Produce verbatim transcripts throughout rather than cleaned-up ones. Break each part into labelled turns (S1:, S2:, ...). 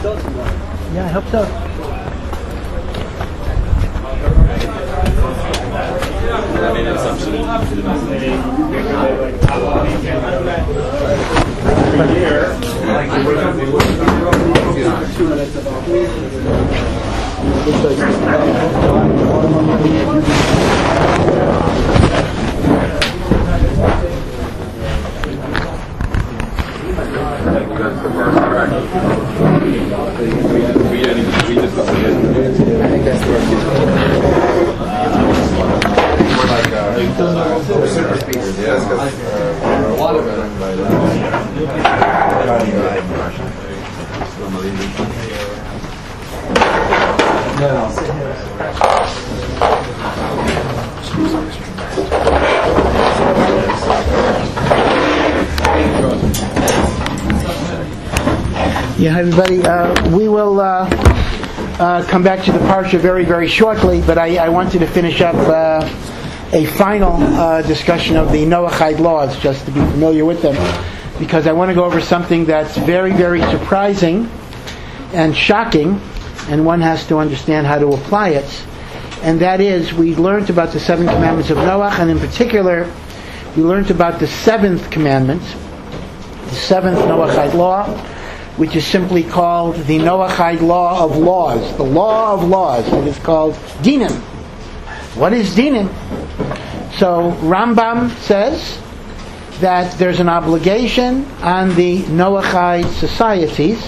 S1: Yeah, I hope so. Yeah, hi everybody. Uh, we will uh, uh, come back to the parsha very, very shortly, but I, I wanted to finish up uh, a final uh, discussion of the Noahide laws, just to be familiar with them, because I want to go over something that's very, very surprising and shocking, and one has to understand how to apply it. And that is, we learned about the seven commandments of Noah, and in particular, we learned about the seventh commandment, the seventh Noahide law, which is simply called the Noahide law of laws, the law of laws. It is called Dinim. What is Dinim? So Rambam says that there's an obligation on the Noahide societies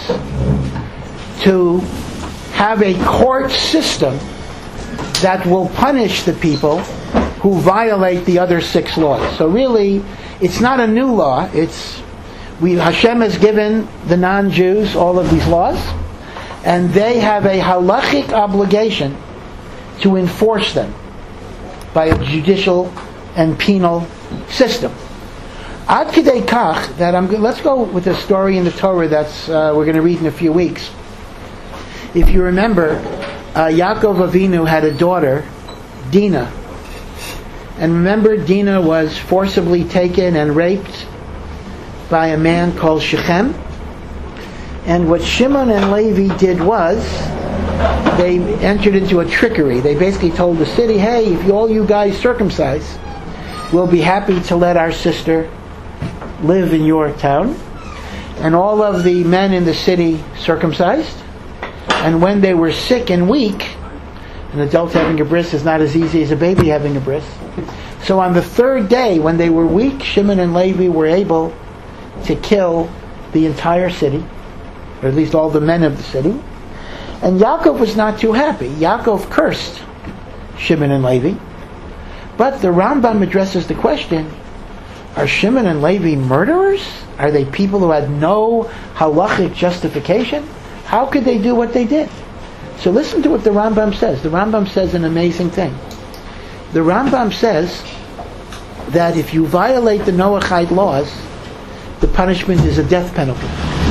S1: to have a court system that will punish the people who violate the other six laws. So really, it's not a new law. It's We, Hashem has given the non-Jews all of these laws, and they have a halachic obligation to enforce them by a judicial and penal system. Ad kidei kach that I'm. Let's go with a story in the Torah that's uh, we're going to read in a few weeks. If you remember, uh, Yaakov Avinu had a daughter, Dinah, and remember, Dinah was forcibly taken and raped by a man called Shechem. And what Shimon and Levi did was they entered into a trickery. They basically told the city, hey, if all you guys circumcise, we'll be happy to let our sister live in your town. And all of the men in the city circumcised. And when they were sick and weak, an adult having a bris is not as easy as a baby having a bris. So on the third day, when they were weak, Shimon and Levi were able to kill the entire city, or at least all the men of the city. And Yaakov was not too happy. Yaakov cursed Shimon and Levi. But the Rambam addresses the question, are Shimon and Levi murderers? Are they people who had no halachic justification? How could they do what they did? So listen to what the Rambam says. The Rambam says an amazing thing. The Rambam says that if you violate the Noahide laws, the punishment is a death penalty.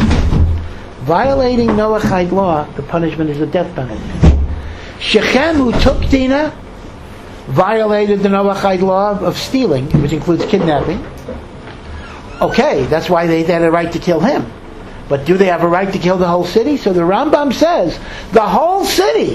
S1: Violating Noahide law, the punishment is a death penalty. Shechem, who took Dinah, violated the Noahide law of stealing, which includes kidnapping. Okay, that's why they had a right to kill him. But do they have a right to kill the whole city? So the Rambam says the whole city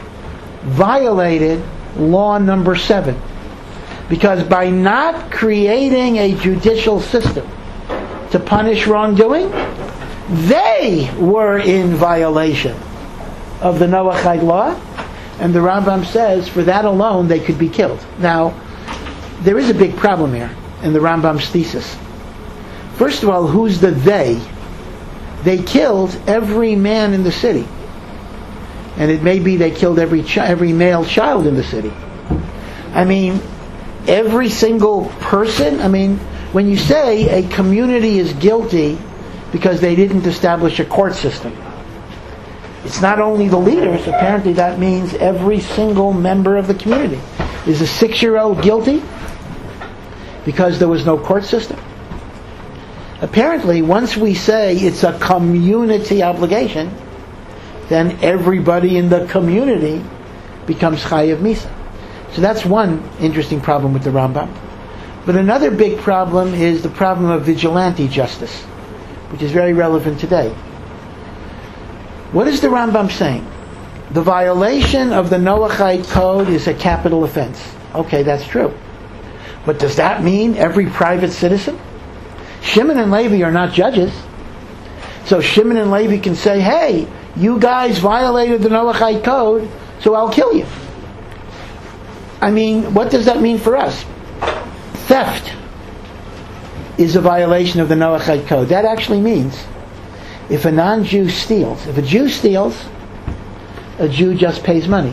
S1: violated law number seven. Because by not creating a judicial system to punish wrongdoing, they were in violation of the Noahide law, and the Rambam says for that alone they could be killed. Now, there is a big problem here in the Rambam's thesis. First of all, who's the they? They killed every man in the city, and it may be they killed every chi- every male child in the city. I mean, every single person. I mean, when you say a community is guilty because they didn't establish a court system, it's not only the leaders. Apparently that means every single member of the community. Is a six-year-old guilty because there was no court system? Apparently, once we say it's a community obligation, then everybody in the community becomes chayav misa. So that's one interesting problem with the Rambam. But another big problem is the problem of vigilante justice, which is very relevant today. What is the Rambam saying? The violation of the Noahide code is a capital offense. Okay, that's true. But does that mean every private citizen? Shimon and Levi are not judges. So Shimon and Levi can say, hey, you guys violated the Noahide code, so I'll kill you. I mean, what does that mean for us? Theft is a violation of the Noahide code. That actually means if a non-Jew steals, if a Jew steals, a Jew just pays money.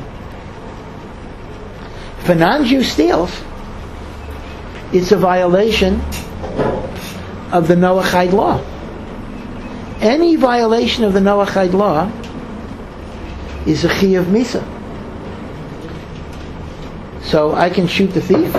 S1: If a non-Jew steals, it's a violation of the Noahide law. Any violation of the Noahide law is a chiyuv misa. So I can shoot the thief?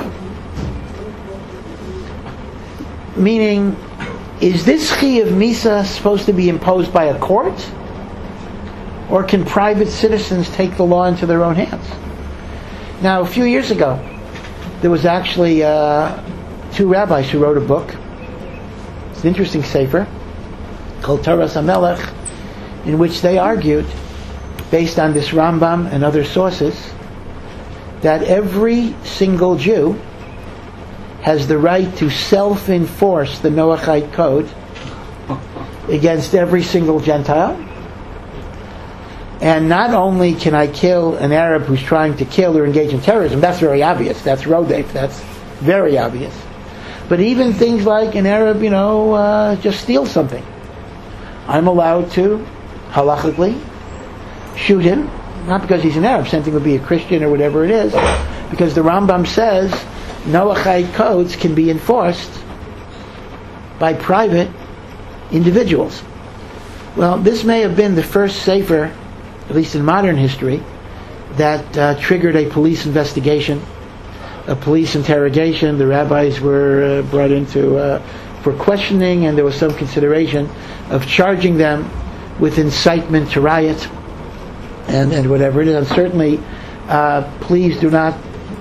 S1: Meaning, is this chiyuv misa supposed to be imposed by a court? Or can private citizens take the law into their own hands? Now, a few years ago, there was actually uh, two rabbis who wrote a book. It's an interesting sefer called Toras HaMelech, in which they argued, based on this Rambam and other sources, that every single Jew has the right to self-enforce the Noahide code against every single Gentile. And not only can I kill an Arab who's trying to kill or engage in terrorism, that's very obvious, that's Rodef, that's very obvious. But even things like an Arab, you know, uh, just steal something. I'm allowed to, halachically, shoot him, not because he's an Arab, same thing would be a Christian or whatever it is, because the Rambam says Noahide codes can be enforced by private individuals. Well, this may have been the first sefer, at least in modern history, that uh, triggered a police investigation, a police interrogation. The rabbis were uh, brought into uh, for questioning, and there was some consideration of charging them with incitement to riot and, and whatever it is. And certainly, uh, please do not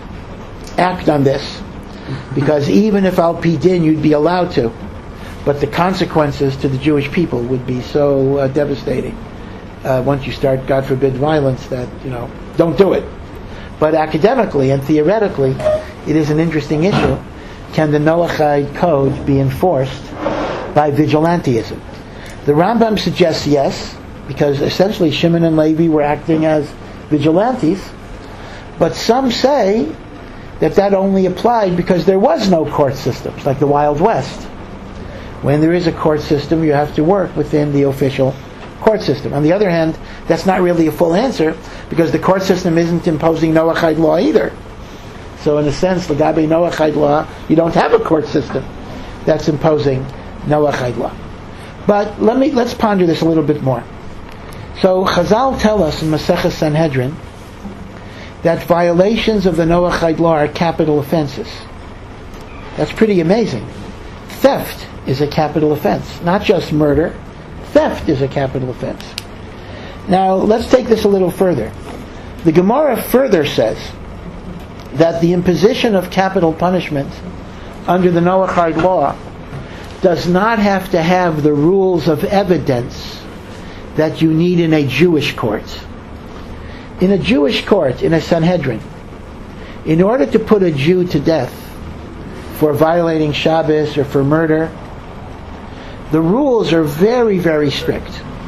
S1: act on this, because even if al pi din you'd be allowed to, but the consequences to the Jewish people would be so uh, devastating. Uh, once you start, God forbid, violence, that, you know, don't do it. But academically and theoretically, it is an interesting issue. Can the Noahide code be enforced by vigilantism? The Rambam suggests yes, because essentially Shimon and Levi were acting as vigilantes. But some say that that only applied because there was no court system, like the Wild West. When there is a court system, you have to work within the official court system. On the other hand, that's not really a full answer, because the court system isn't imposing Noahide law either. So in a sense, L'gabe Noahide law, you don't have a court system that's imposing Noahide law. But let me let's ponder this a little bit more. So Chazal tell us in Maseches Sanhedrin that violations of the Noahide law are capital offenses. That's pretty amazing. Theft is a capital offense, not just murder. Theft is a capital offense. Now, let's take this a little further. The Gemara further says that the imposition of capital punishment under the Noahide law does not have to have the rules of evidence that you need in a Jewish court. In a Jewish court, in a Sanhedrin, in order to put a Jew to death for violating Shabbos or for murder, the rules are very, very strict.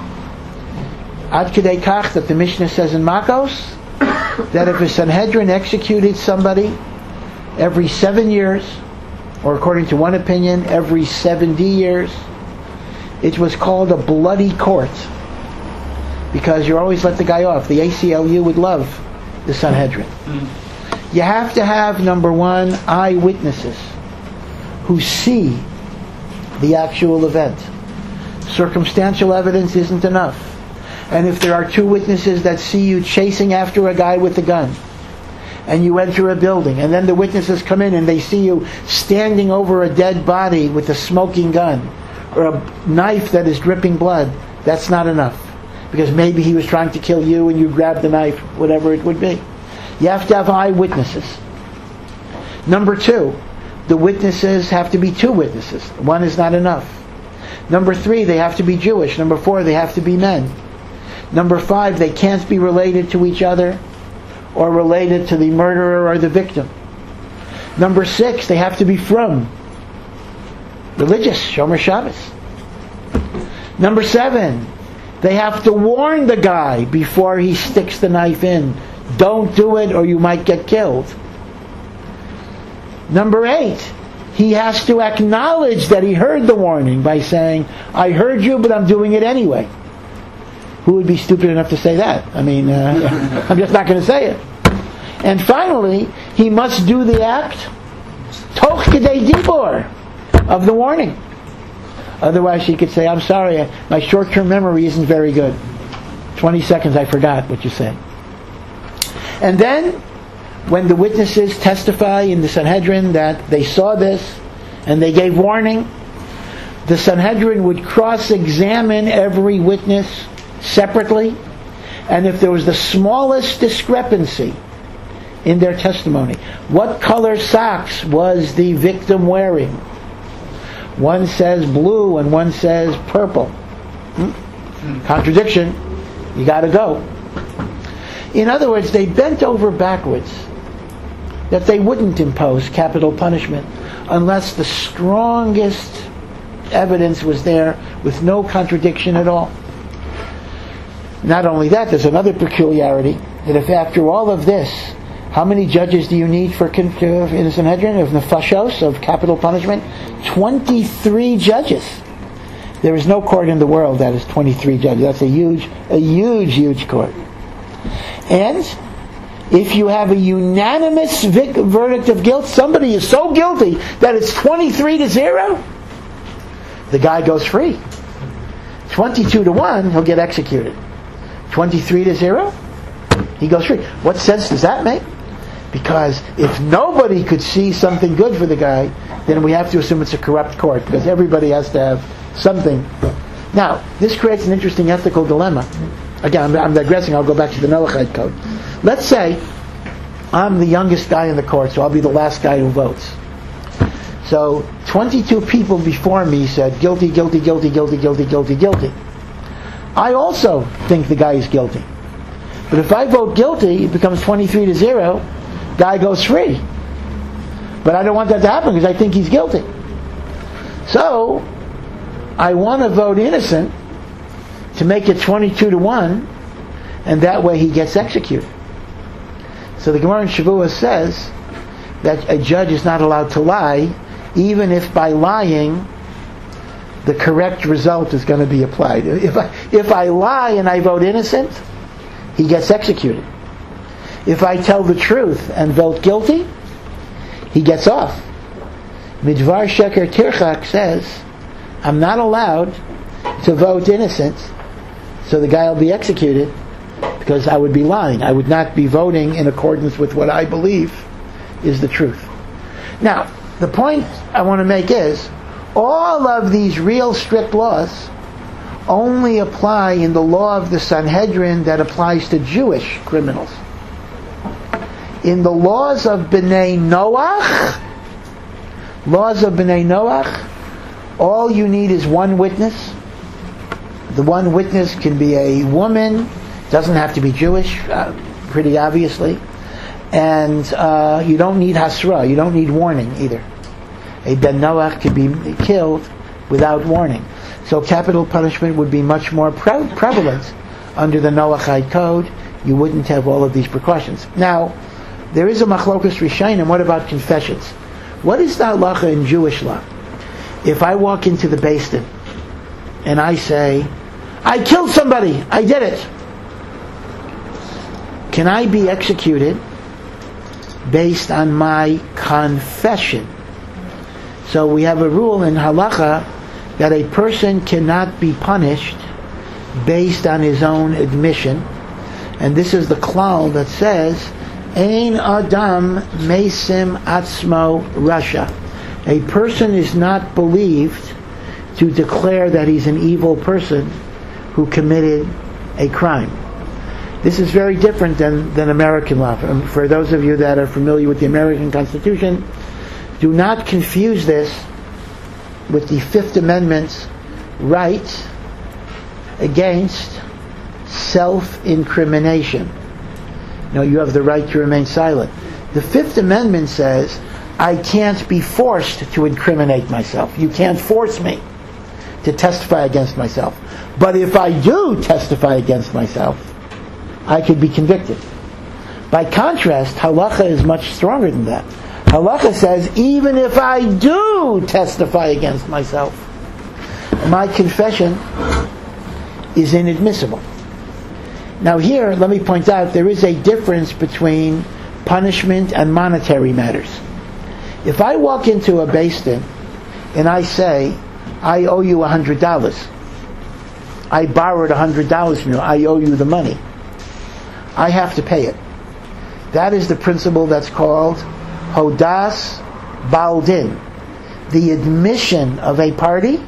S1: Ad kedei kach that the Mishnah says in Makos that if a Sanhedrin executed somebody every seven years, or according to one opinion, every seventy years, it was called a bloody court, because you always let the guy off. The A C L U would love the Sanhedrin. You have to have, number one, eyewitnesses who see the actual event. Circumstantial evidence isn't enough. And if there are two witnesses that see you chasing after a guy with a gun, and you enter a building, and then the witnesses come in and they see you standing over a dead body with a smoking gun, or a knife that is dripping blood, that's not enough. Because maybe he was trying to kill you and you grabbed the knife, whatever it would be. You have to have eyewitnesses. Number two, the witnesses have to be two witnesses. One is not enough. Number three, they have to be Jewish. Number four, they have to be men. Number five, they can't be related to each other or related to the murderer or the victim. Number six, they have to be from religious, Shomer Shabbos. Number seven, they have to warn the guy before he sticks the knife in. Don't do it or you might get killed. Number eight, he has to acknowledge that he heard the warning by saying, I heard you, but I'm doing it anyway. Who would be stupid enough to say that? I mean, uh, I'm just not going to say it. And finally, he must do the act toch kedei dibur, of the warning. Otherwise he could say, I'm sorry, my short-term memory isn't very good. twenty seconds, I forgot what you said. And then, when the witnesses testify in the Sanhedrin that they saw this and they gave warning, the Sanhedrin would cross-examine every witness separately, and if there was the smallest discrepancy in their testimony, what color socks was the victim wearing? One says blue and one says purple. Hmm? Contradiction. You got to go. In other words, they bent over backwards that they wouldn't impose capital punishment unless the strongest evidence was there with no contradiction at all. Not only that, there's another peculiarity, that if after all of this, how many judges do you need for in the Sanhedrin of nefashos, of capital punishment? twenty-three judges. There is no court in the world that is twenty-three judges. That's a huge, a huge, huge court. And if you have a unanimous vic- verdict of guilt, somebody is so guilty that it's twenty-three to zero, the guy goes free. twenty-two to one, he'll get executed. twenty-three to zero, he goes free. What sense does that make? Because if nobody could see something good for the guy, then we have to assume it's a corrupt court, because everybody has to have something. Now, this creates an interesting ethical dilemma. Again, I'm, I'm digressing, I'll go back to the Noachide code. Let's say I'm the youngest guy in the court, so I'll be the last guy who votes. So, twenty-two people before me said, guilty, guilty, guilty, guilty, guilty, guilty, guilty. I also think the guy is guilty. But if I vote guilty, it becomes twenty-three to zero, guy goes free. But I don't want that to happen because I think he's guilty. So, I want to vote innocent to make it twenty-two to one, and that way he gets executed. So the Gemara in Shavuos says that a judge is not allowed to lie, even if by lying the correct result is going to be applied. If I, if I lie and I vote innocent, he gets executed. If I tell the truth and vote guilty, he gets off. Midvar Sheker Tirchak says, I'm not allowed to vote innocent, so the guy will be executed, because I would be lying. I would not be voting in accordance with what I believe is the truth. Now, the point I want to make is, all of these real strict laws only apply in the law of the Sanhedrin that applies to Jewish criminals. In the laws of Bnei Noach, laws of Bnei Noach, all you need is one witness. The one witness can be a woman, doesn't have to be Jewish, uh, pretty obviously. And uh, you don't need hasra, you don't need warning either. A Ben Noach could be killed without warning. So capital punishment would be much more pre- prevalent under the Noachide code. You wouldn't have all of these precautions. Now, there is a machlokas rishonim. What about confessions? What is the halacha in Jewish law? If I walk into the Beis Din and I say, I killed somebody, I did it, can I be executed based on my confession? So we have a rule in halacha that a person cannot be punished based on his own admission. And this is the klal that says, Ein Adam Mesim Atzmo Rasha. A person is not believed to declare that he's an evil person who committed a crime. This is very different than, than American law. For those of you that are familiar with the American Constitution, do not confuse this with the Fifth Amendment's right against self-incrimination. No, you have the right to remain silent. The Fifth Amendment says, I can't be forced to incriminate myself. You can't force me to testify against myself. But if I do testify against myself, I could be convicted. By contrast, halacha is much stronger than that. Halacha says, even if I do testify against myself, my confession is inadmissible. Now here, let me point out, there is a difference between punishment and monetary matters. If I walk into a Beis Din and I say, I owe you one hundred dollars. I borrowed one hundred dollars from you. I owe you the money. I have to pay it. That is the principle that's called Hodas Baal Din. The admission of a party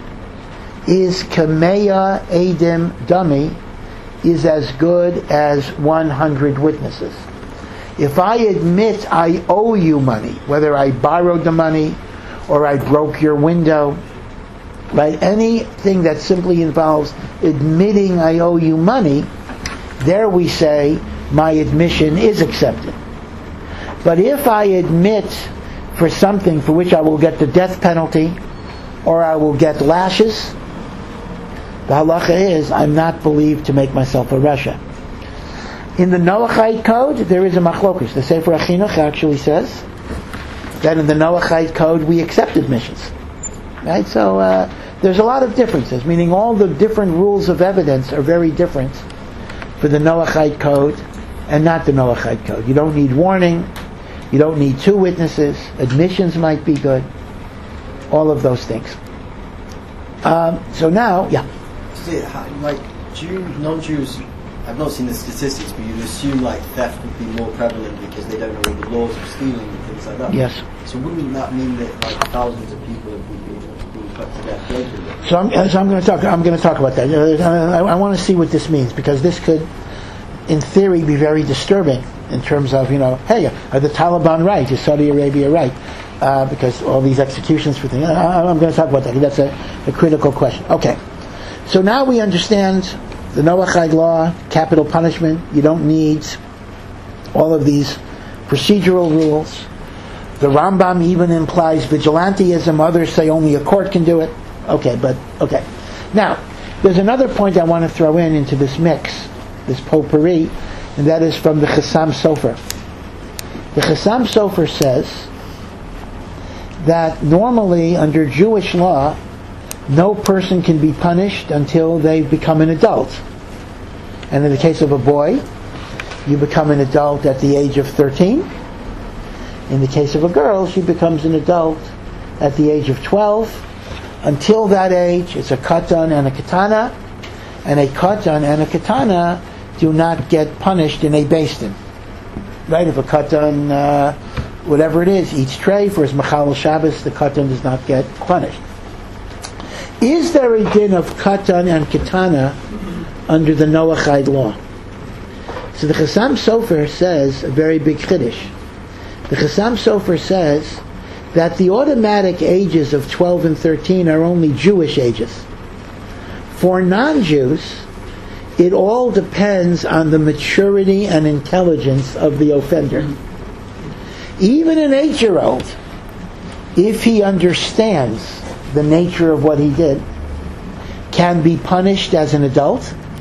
S1: is Kameya Edim Dami, is as good as one hundred witnesses. If I admit I owe you money, whether I borrowed the money or I broke your window, right? Anything that simply involves admitting I owe you money, there we say my admission is accepted. But if I admit for something for which I will get the death penalty or I will get lashes, the halacha is I'm not believed to make myself a rasha. In the Noachite code, there is a machlokus. The Sefer HaChinuch actually says that in the Noachite code we accept admissions. Right? So uh, there's a lot of differences, meaning all the different rules of evidence are very different for the Noachite code and not the Noachite code. You don't need warning. You don't need two witnesses. Admissions might be good. All of those things. Um, so now, yeah.
S2: Like Jews, non-Jews, I've not seen the statistics, but you'd assume like theft would be more prevalent because they don't know all the laws of stealing and things like that.
S1: Yes.
S2: So wouldn't that mean that like thousands of people have been, been put to death globally?
S1: So I'm, so I'm going to talk. I'm going to talk about that. I, I want to see what this means because this could, in theory, be very disturbing in terms of, you know, hey, are the Taliban right? Is Saudi Arabia right? Uh, because all these executions for things. I, I'm going to talk about that. That's a, a critical question. Okay. So now we understand the Noachide law, capital punishment. You don't need all of these procedural rules. The Rambam even implies vigilantism. Others say only a court can do it. Okay, but, okay. Now, there's another point I want to throw in into this mix, this potpourri, and that is from the Chassam Sofer. The Chassam Sofer says that normally under Jewish law, no person can be punished until they become an adult. And in the case of a boy, you become an adult at the age of thirteen. In the case of a girl, she becomes an adult at the age of twelve. Until that age, it's a katan and a katana. And a katan and a katana do not get punished in a Beis Din. Right? If a katan, uh, whatever it is, eats tray for his machal Shabbos, the katan does not get punished. Is there a din of katan and katana under the Noachide law? So the Chassam Sofer says a very big chiddush. The Chassam Sofer says that the automatic ages of twelve and thirteen are only Jewish ages. For non-Jews, it all depends on the maturity and intelligence of the offender. Even an eight-year-old, if he understands the nature of what he did, can be punished as an adult,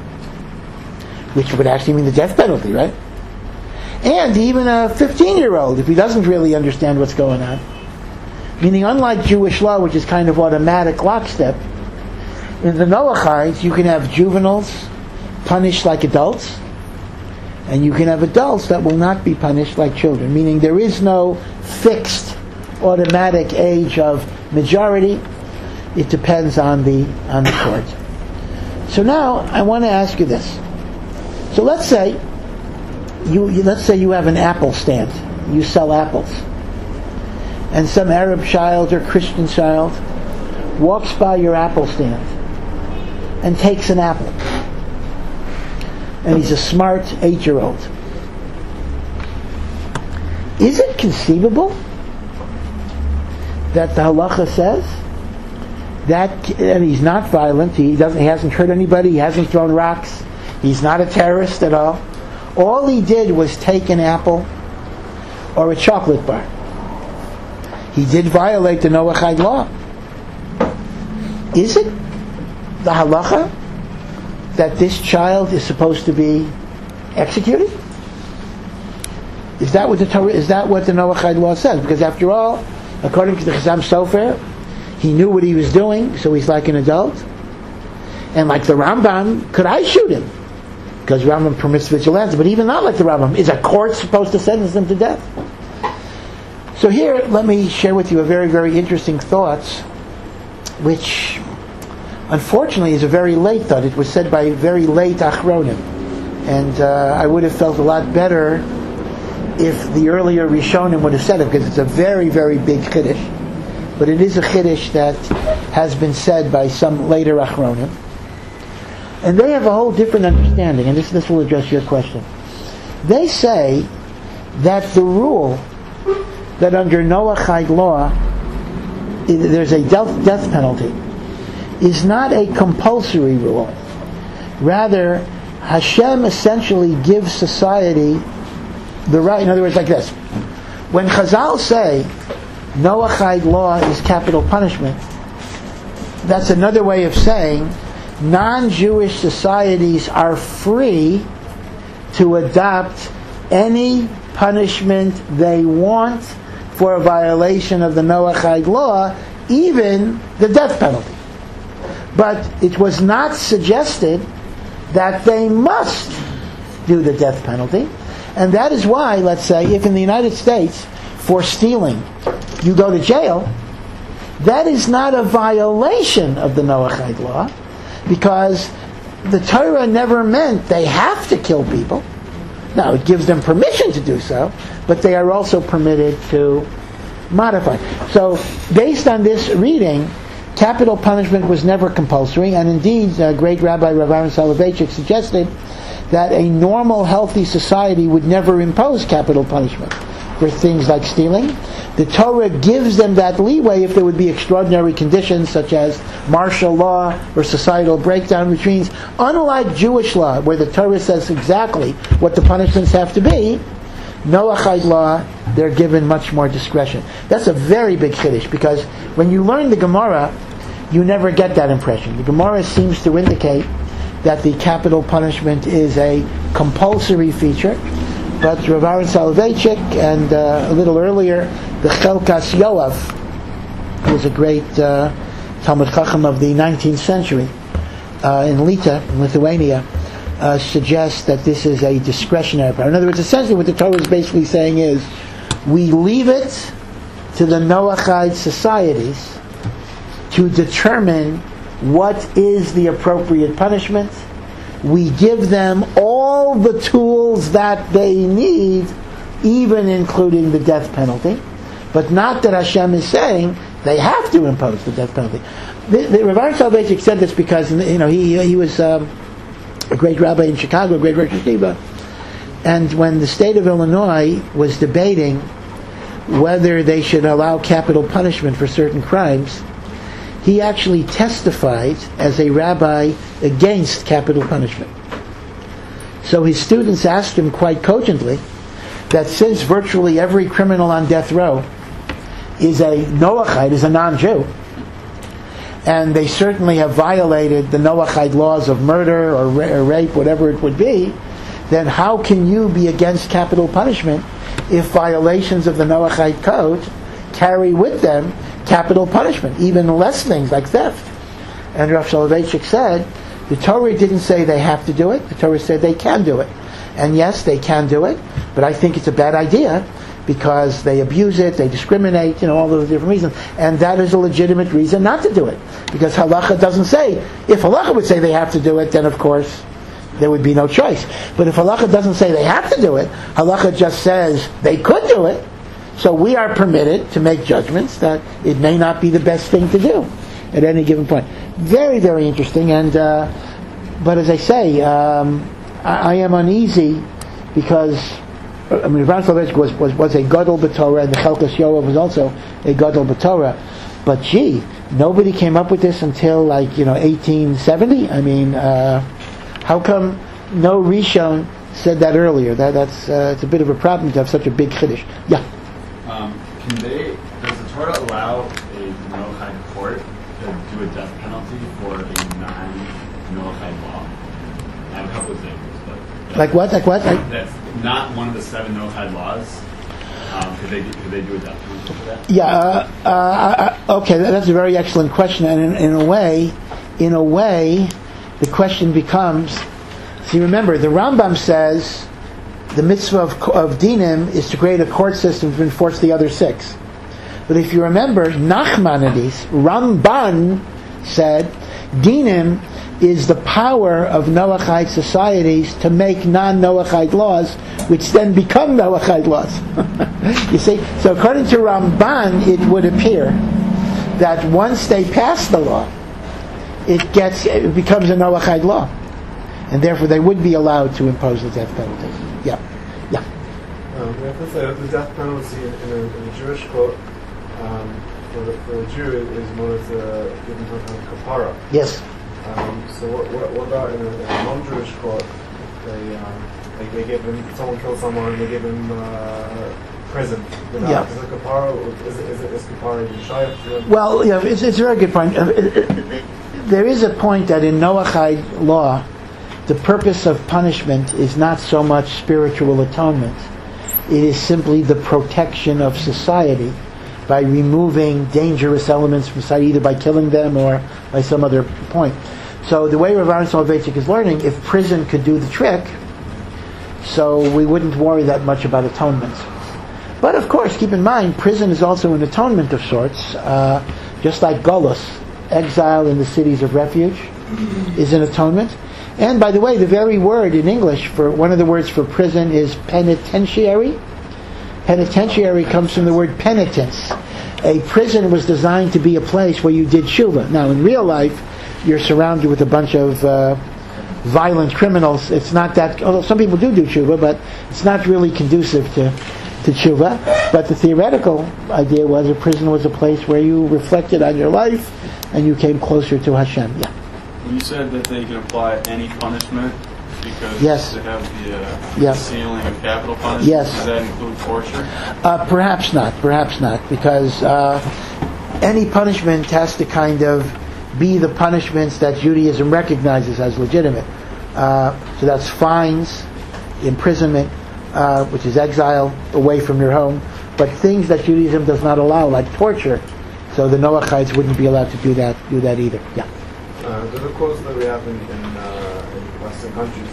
S1: which would actually mean the death penalty, right? And even a fifteen-year-old, if he doesn't really understand what's going on. Meaning, unlike Jewish law, which is kind of automatic lockstep, in the Noachides, you can have juveniles punished like adults, and you can have adults that will not be punished like children. Meaning, there is no fixed automatic age of majority. It depends on the on the court. So now I want to ask you this. So let's say you, you let's say you have an apple stand. You sell apples, and some Arab child or Christian child walks by your apple stand and takes an apple, and he's a smart eight-year-old. Is it conceivable that the halacha says that, and he's not violent, he doesn't, he hasn't hurt anybody, he hasn't thrown rocks, He's not a terrorist at all. All he did was take an apple or a chocolate bar. He did violate the Noahide law. Is it the halacha that this child is supposed to be executed? Is that what the Torah? Is that what the Noahide law says? Because after all, according to the Chazam Sofer, he knew what he was doing, so he's like an adult. And like the Rambam, could I shoot him? Because Rambam permits vigilance, but even not like the Rambam, is a court supposed to sentence him to death? So here, let me share with you a very, very interesting thought, which unfortunately is a very late thought. It was said by very late Achronim. And uh, I would have felt a lot better if the earlier Rishonim would have said it, because it's a very, very big Chiddush. But it is a Chiddush that has been said by some later Achronim. And they have a whole different understanding, and this, this will address your question. They say that the rule that under Noahide law there's a death, death penalty is not a compulsory rule. Rather, Hashem essentially gives society the right. In other words, like this: when Chazal say Noahide law is capital punishment, that's another way of saying non-Jewish societies are free to adopt any punishment they want for a violation of the Noahide law, even the death penalty. But it was not suggested that they must do the death penalty. And that is why, let's say, if in the United States, for stealing, you go to jail, that is not a violation of the Noahide law, because the Torah never meant they have to kill people. Now, it gives them permission to do so, but they are also permitted to modify. So, based on this reading, capital punishment was never compulsory, and indeed, uh, great Rabbi Rav Aaron Soloveitchik suggested that a normal, healthy society would never impose capital punishment for things like stealing. The Torah gives them that leeway if there would be extraordinary conditions such as martial law or societal breakdown, which means, unlike Jewish law, where the Torah says exactly what the punishments have to be, Noahide law, they're given much more discretion. That's a very big chiddush, because when you learn the Gemara, you never get that impression. The Gemara seems to indicate that the capital punishment is a compulsory feature, but Rav Aaron Soloveitchik and uh, a little earlier, the Chelkas Yoav, who was a great uh, Talmud Chacham of the nineteenth century uh, in Lita, in Lithuania, uh, suggests that this is a discretionary power. In other words, essentially what the Torah is basically saying is, we leave it to the Noahide societies to determine what is the appropriate punishment. We give them all the tools that they need, even including the death penalty, but not that Hashem is saying they have to impose the death penalty. The, the Rav Aaron Soloveitchik said this because, you know, he he was um, a great rabbi in Chicago, a great Rosh Yeshiva, and when the state of Illinois was debating whether they should allow capital punishment for certain crimes, he actually testified as a rabbi against capital punishment. So his students asked him quite cogently that since virtually every criminal on death row is a Noahide, is a non-Jew, and they certainly have violated the Noahide laws of murder or, ra- or rape, whatever it would be, then how can you be against capital punishment if violations of the Noahide code carry with them capital punishment, even less things like theft? And Rav Soloveitchik said, the Torah didn't say they have to do it, the Torah said they can do it. And yes, they can do it, but I think it's a bad idea because they abuse it, they discriminate, you know, all those different reasons. And that is a legitimate reason not to do it. Because halacha doesn't say, if halacha would say they have to do it, then of course there would be no choice. But if halacha doesn't say they have to do it, halacha just says they could do it, so we are permitted to make judgments that it may not be the best thing to do at any given point. Very, very interesting. And uh, but as I say, um, I, I am uneasy because I mean, Rav Soloveitchik was, was, was a gadol b'Torah, and the Chelkas Yoav was also a gadol b'Torah. But gee, nobody came up with this until like you know eighteen seventy. I mean, uh, how come no Rishon said that earlier. That that's uh, it's a bit of a problem to have such a big chiddush. Yeah.
S3: Um, can they? Does the Torah allow a Noachide court to do a death penalty for a non-Noachide law? I have a couple examples, but
S1: Like what? Like what? Like,
S3: that's not one of the seven Noachide laws. Um, could they could they do a death penalty for that?
S1: yeah. Uh, uh, uh, okay, that's a very excellent question, and in, in a way, in a way, the question becomes. See, remember, the Rambam says the mitzvah of, of dinim is to create a court system to enforce the other six. But if you remember, Nachmanides, Ramban said, dinim is the power of Noachide societies to make non-Noachide laws, which then become Noachide laws. You see, so according to Ramban, it would appear that once they pass the law, it gets it becomes a Noachide law. And therefore they would be allowed to impose the death penalty. Yeah, yeah.
S4: Um, we have to say that the death penalty in, in, a, in a Jewish court um, for, the, for a Jew is one of the given kind of kapara.
S1: Yes.
S4: Um, so what, what, what about in a, in a non-Jewish court? They, um, they they give him someone kills someone, they give him uh, prison. Without,
S1: Yeah.
S4: Is it kapara? Is it is it is kapara even shayach to them?
S1: Well, yeah, it's, it's a very good point. Uh, it- it- There is a point that in Noachide law, the purpose of punishment is not so much spiritual atonement. It is simply the protection of society by removing dangerous elements from society, either by killing them or by some other point. So the way Rav Aaron Soloveitchik is learning, if prison could do the trick, so we wouldn't worry that much about atonement. But of course, keep in mind, prison is also an atonement of sorts, uh, just like Golus, exile in the cities of refuge, is an atonement. And by the way, the very word in English for one of the words for prison is penitentiary. Penitentiary comes from the word penitence. A prison was designed to be a place where you did tshuva. Now, in real life, you're surrounded with a bunch of uh, violent criminals. It's not that, although some people do do tshuva, but it's not really conducive to, to tshuva. But the theoretical idea was a prison was a place where you reflected on your life and you came closer to Hashem. Yeah.
S5: You said that they can apply any punishment because
S1: Yes.
S5: they have the uh,
S1: Yes.
S5: ceiling of capital punishment.
S1: Yes.
S5: Does that include torture?
S1: Uh, perhaps not. Perhaps not, because uh, any punishment has to kind of be the punishments that Judaism recognizes as legitimate. Uh, so that's fines, imprisonment, uh, which is exile away from your home, but things that Judaism does not allow, like torture. So the Noachites wouldn't be allowed to do that. Do that either. Yeah.
S4: Uh, the courts that we have in, in, uh, in Western countries,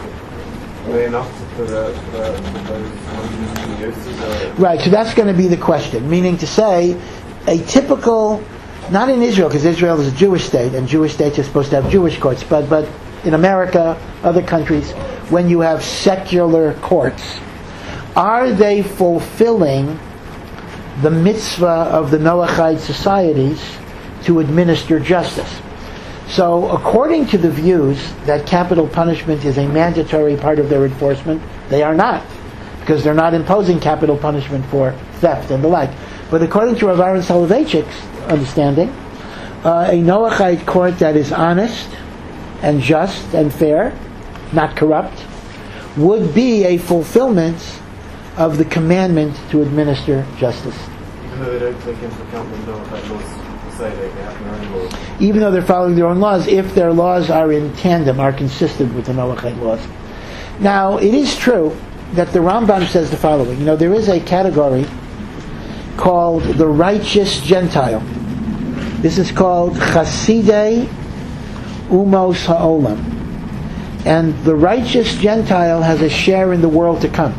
S4: are they enough for, the, for, the, for those non-Jews to use as a...
S1: Right, so that's going to be the question. Meaning to say, a typical, not in Israel, because Israel is a Jewish state, and Jewish states are supposed to have Jewish courts, but, but in America, other countries, when you have secular courts, are they fulfilling the mitzvah of the Noachide societies to administer justice? So, according to the views that capital punishment is a mandatory part of their enforcement, they are not, because they're not imposing capital punishment for theft and the like. But according to Rav Aaron Soloveitchik's understanding, uh, a Noachide court that is honest and just and fair, not corrupt, would be a fulfillment of the commandment to administer justice.
S4: Even though they don't take into account the Noachide laws, say they have their own laws.
S1: Even though they're following their own laws, if their laws are in tandem, are consistent with the Noachide laws. Now, it is true that the Rambam says the following. You know, there is a category called the righteous Gentile. This is called Chasidei Umos Ha'olam. And the righteous Gentile has a share in the world to come.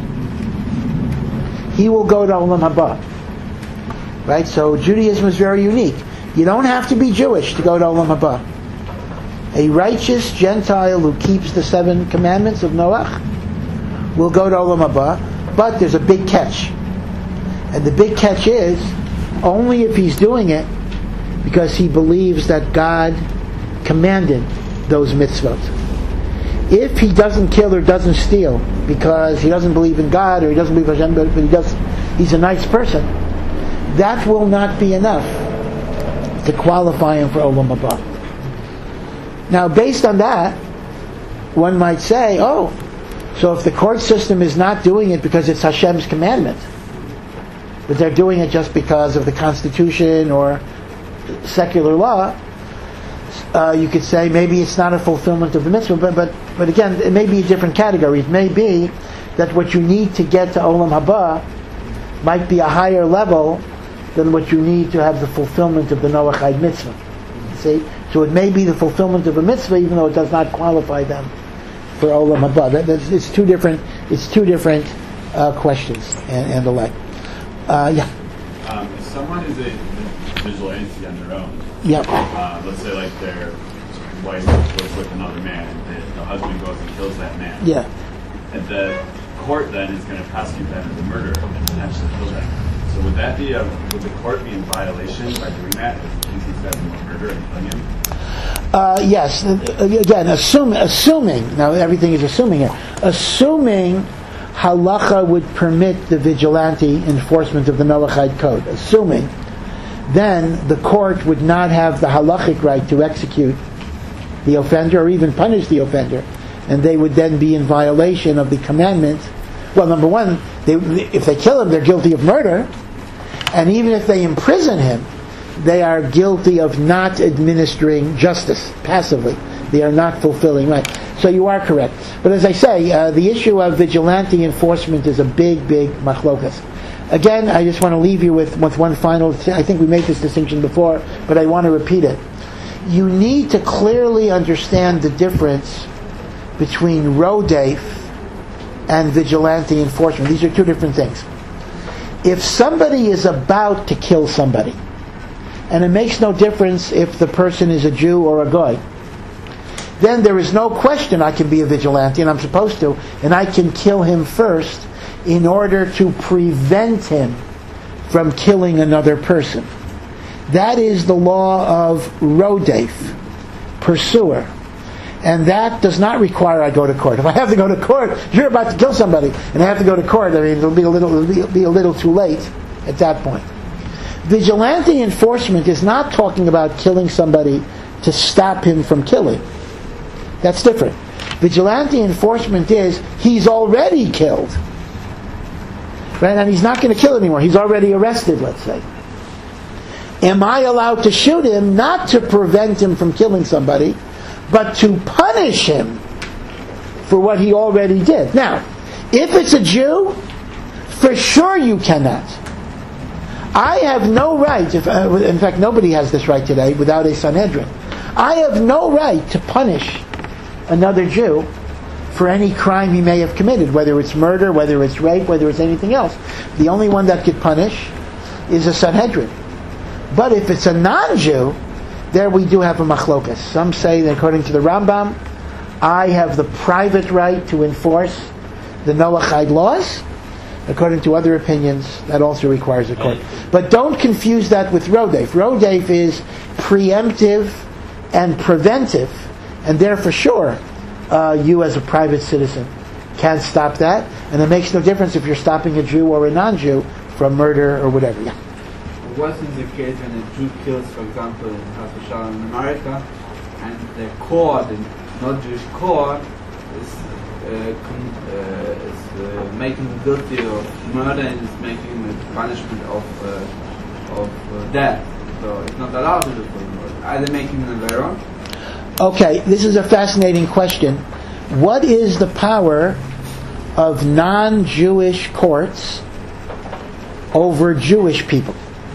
S1: He will go to Olam Haba. Right? So Judaism is very unique. You don't have to be Jewish to go to Olam Haba. A righteous Gentile who keeps the seven commandments of Noach will go to Olam Haba, but there's a big catch. And the big catch is only if he's doing it because he believes that God commanded those mitzvot. If he doesn't kill or doesn't steal because he doesn't believe in God or he doesn't believe in Hashem, but he does, he's a nice person, that will not be enough to qualify him for Olam Haba. Now, based on that, one might say, oh, so if the court system is not doing it because it's Hashem's commandment, but they're doing it just because of the Constitution or secular law, uh, you could say maybe it's not a fulfillment of the mitzvah, but, but, but again, it may be a different category. It may be that what you need to get to Olam Haba might be a higher level than what you need to have the fulfillment of the Noachide mitzvah. See? So it may be the fulfillment of a mitzvah, even though it does not qualify them for Olam Haba. That, that's, it's two different. It's two different uh, questions and, and the like. Uh, yeah.
S3: Um, if someone is a vigilante on their own,
S1: Yeah.
S3: uh, let's say like their wife was with another man, and the, the husband goes and kills that man.
S1: Yeah.
S3: And the court then is going to prosecute that as a murder and potentially kill that man. So would that be a, would the court be in violation by doing that if he sees that as a murder and killing him?
S1: Uh, yes. Again, assume, assuming, now everything is assuming here, assuming halacha would permit the vigilante enforcement of the Noachide code, assuming, then the court would not have the halachic right to execute the offender or even punish the offender, and they would then be in violation of the commandment. Well, number one, they, if they kill him, they're guilty of murder, and even if they imprison him, they are guilty of not administering justice passively. They are not fulfilling right. So you are correct. But as I say, uh, the issue of vigilante enforcement is a big, big machlokas. Again, I just want to leave you with, with one final, I think we made this distinction before, but I want to repeat it. You need to clearly understand the difference between rodef and vigilante enforcement. These are two different things. If somebody is about to kill somebody, and it makes no difference if the person is a Jew or a Goy, then there is no question I can be a vigilante, and I'm supposed to, and I can kill him first in order to prevent him from killing another person. That is the law of rodef, pursuer. And that does not require I go to court. If I have to go to court, you're about to kill somebody, and I have to go to court, I mean, it'll be a little, it'll be, be a little too late at that point. Vigilante enforcement is not talking about killing somebody to stop him from killing. That's different. Vigilante enforcement is he's already killed. Right? And he's not going to kill anymore. He's already arrested, let's say. Am I allowed to shoot him not to prevent him from killing somebody, but to punish him for what he already did? Now, if it's a Jew, for sure you cannot. I have no right, if, uh, in fact nobody has this right today without a Sanhedrin. I have no right to punish another Jew for any crime he may have committed, whether it's murder, whether it's rape, whether it's anything else. The only one that could punish is a Sanhedrin. But if it's a non-Jew, there we do have a machlokas. Some say that according to the Rambam, I have the private right to enforce the Noachide laws. According to other opinions, that also requires a court. But don't confuse that with rodef. Rodef is preemptive and preventive, and there for sure, uh, you as a private citizen can't stop that, and it makes no difference if you're stopping a Jew or a non-Jew from murder or whatever. Yeah.
S6: What is the case when a Jew kills, for example, in Hashem in America, and the court, the not Jewish court, is uh, con- uh, is uh, making him guilty of murder and is making the punishment of uh, of uh, death. So it's not allowed to do for murder. Are they making an error?
S1: Okay, this is a fascinating question. What is the power of non-Jewish courts over Jewish people?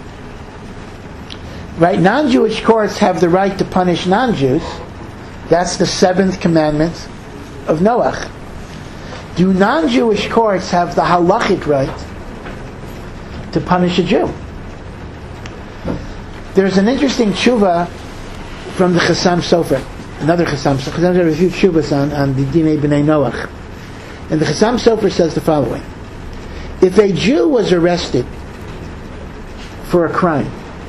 S1: Right, non-Jewish courts have the right to punish non-Jews. That's the seventh commandment of Noach. Do non-Jewish courts have the halachic right to punish a Jew? There's an interesting tshuva from the Chassam Sofer, another Chassam Sofer. Chassam Sofer has a few tshuvas on, on the Dinei B'nai Noach. And the Chassam Sofer says the following. If a Jew was arrested for a crime,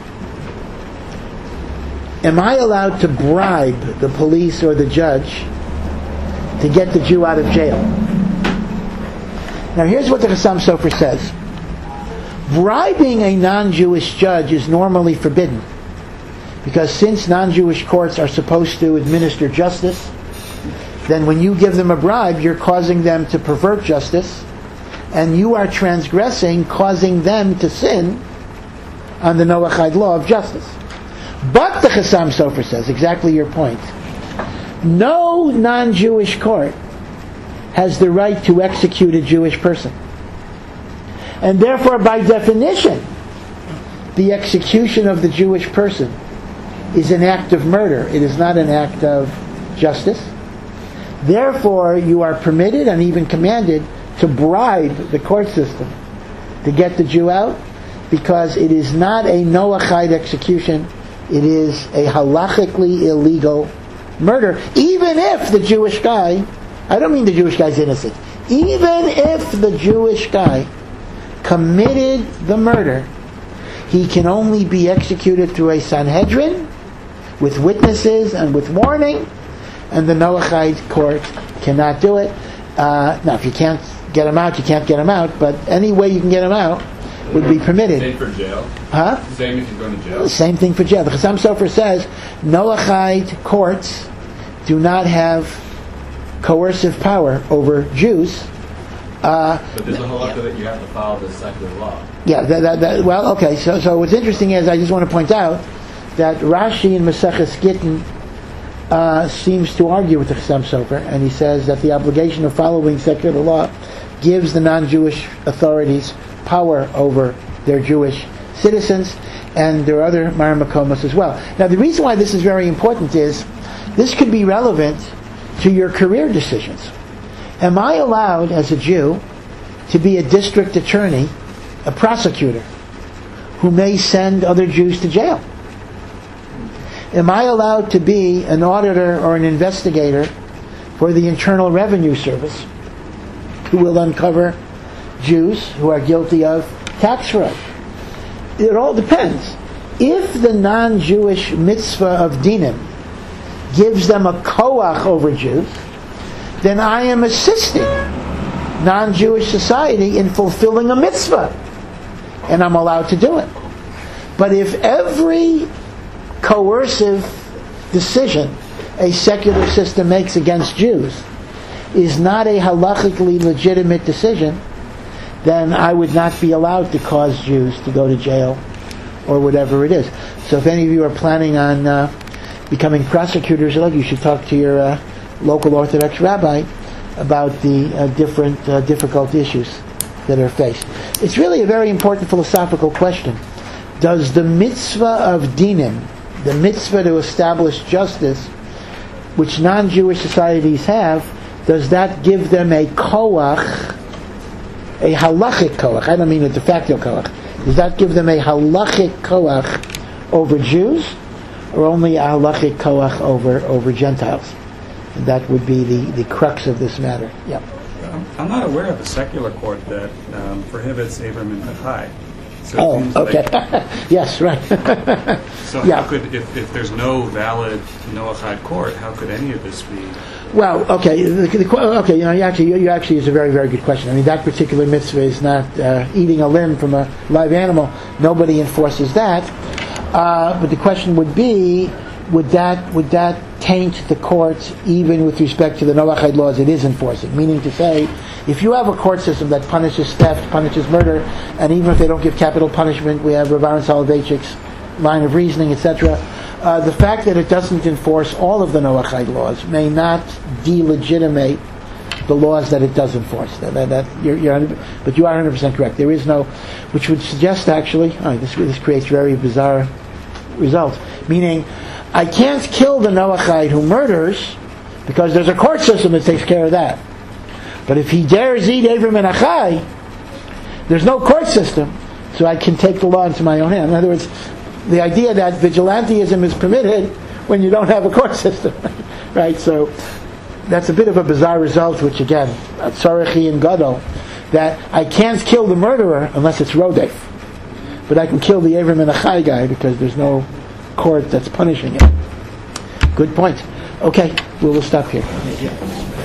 S1: am I allowed to bribe the police or the judge to get the Jew out of jail? Now here's what the Chassam Sofer says. Bribing a non-Jewish judge is normally forbidden, because since non-Jewish courts are supposed to administer justice, then when you give them a bribe, you're causing them to pervert justice, and you are transgressing, causing them to sin on the Noachide law of justice. But the Chassam Sofer says, exactly your point, no non-Jewish court has the right to execute a Jewish person. And therefore, by definition, the execution of the Jewish person is an act of murder. It is not an act of justice. Therefore, you are permitted and even commanded to bribe the court system to get the Jew out, because it is not a Noachide execution. It is a halachically illegal murder, even if the Jewish guy, I don't mean the Jewish guy's innocent, even if the Jewish guy committed the murder, he can only be executed through a Sanhedrin with witnesses and with warning, and the Noachide court cannot do it. Uh, now, if you can't get him out, you can't get him out, but any way you can get him out would be permitted.
S3: Same for jail?
S1: Huh?
S3: Same if you're going to jail?
S1: Same thing for jail. The Chassam Sofer says Noachide courts do not have coercive power over Jews. Uh,
S3: but there's a halakha that you have to follow the secular law.
S1: Yeah, that, that, that, well, okay, so, so what's interesting is, I just want to point out that Rashi in Maseches Gittin uh, seems to argue with the Chassam Sofer, and he says that the obligation of following secular law gives the non-Jewish authorities power over their Jewish citizens, and there are other Maramakomos as well. Now, the reason why this is very important is, this could be relevant to your career decisions. Am I allowed, as a Jew, to be a district attorney, a prosecutor, who may send other Jews to jail? Am I allowed to be an auditor or an investigator for the Internal Revenue Service, who will uncover Jews who are guilty of tax fraud? It all depends. If the non-Jewish mitzvah of dinim gives them a koach over Jews, then I am assisting non-Jewish society in fulfilling a mitzvah, and I'm allowed to do it. But if every coercive decision a secular system makes against Jews is not a halachically legitimate decision, then I would not be allowed to cause Jews to go to jail or whatever it is. So if any of you are planning on uh, becoming prosecutors, you should talk to your uh, local Orthodox rabbi about the uh, different uh, difficult issues that are faced. It's really a very important philosophical question. Does the mitzvah of dinim, the mitzvah to establish justice, which non-Jewish societies have, does that give them a koach, a halachic koach? I don't mean a de facto koach. Does that give them a halachic koach over Jews, or only a halachic koach over, over Gentiles? And that would be the, the crux of this matter. Yeah.
S7: I'm not aware of a secular court that um, prohibits Abram and Achai. So
S1: oh, okay.
S7: Like,
S1: yes, right.
S7: So
S1: yeah.
S7: how could, if, if there's no valid Noachide court, how could any of this be?
S1: Well, okay, the, the, okay. You know, you actually, you, you actually is a very, very good question. I mean, that particular mitzvah is not uh, eating a limb from a live animal. Nobody enforces that. Uh, but the question would be, would that would that taint the courts even with respect to the Noachide laws it is enforcing? Meaning to say, if you have a court system that punishes theft, punishes murder, and even if they don't give capital punishment, we have Rav Aaron Soloveitchik's line of reasoning, et cetera. Uh, the fact that it doesn't enforce all of the Noachide laws may not delegitimate the laws that it does enforce. That, that, that you're, you're, but you are one hundred percent correct. There is no, which would suggest actually, oh, this, this creates very bizarre results. Meaning, I can't kill the Noachide who murders because there's a court system that takes care of that. But if he dares eat Abram and Achai, there's no court system, so I can take the law into my own hand. In other words, the idea that vigilantism is permitted when you don't have a court system, right? So that's a bit of a bizarre result, which again, Tzarachi and Gadol, that I can't kill the murderer unless it's Rodef, but I can kill the Abram and Achai guy because there's no court that's punishing him. Good point. Okay, we'll, we'll stop here.